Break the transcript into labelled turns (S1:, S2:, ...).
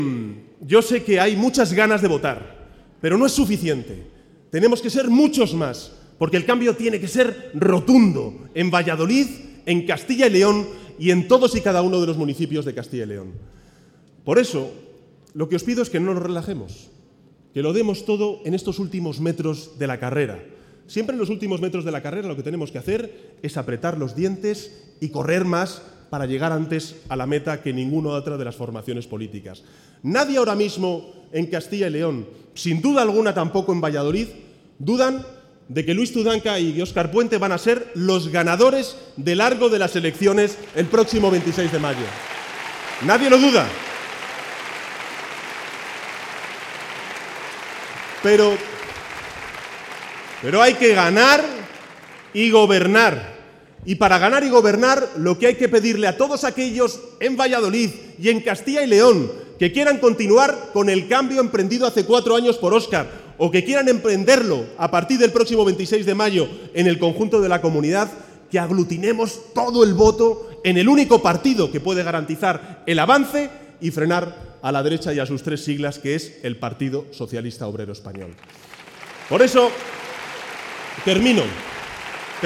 S1: Yo sé que hay muchas ganas de votar, pero no es suficiente. Tenemos que ser muchos más, porque el cambio tiene que ser rotundo en Valladolid, en Castilla y León y en todos y cada uno de los municipios de Castilla y León. Por eso, lo que os pido es que no nos relajemos, que lo demos todo en estos últimos metros de la carrera. Siempre en los últimos metros de la carrera lo que tenemos que hacer es apretar los dientes y correr más para llegar antes a la meta que ninguna otra de las formaciones políticas. Nadie ahora mismo en Castilla y León, sin duda alguna tampoco en Valladolid, dudan de que Luis Tudanca y Óscar Puente van a ser los ganadores de largo de las elecciones el próximo 26 de mayo. Nadie lo duda. Pero hay que ganar y gobernar. Y para ganar y gobernar, lo que hay que pedirle a todos aquellos en Valladolid y en Castilla y León que quieran continuar con el cambio emprendido hace 4 años por Óscar o que quieran emprenderlo a partir del próximo 26 de mayo en el conjunto de la comunidad, que aglutinemos todo el voto en el único partido que puede garantizar el avance y frenar a la derecha y a sus 3 siglas, que es el Partido Socialista Obrero Español. Por eso, termino.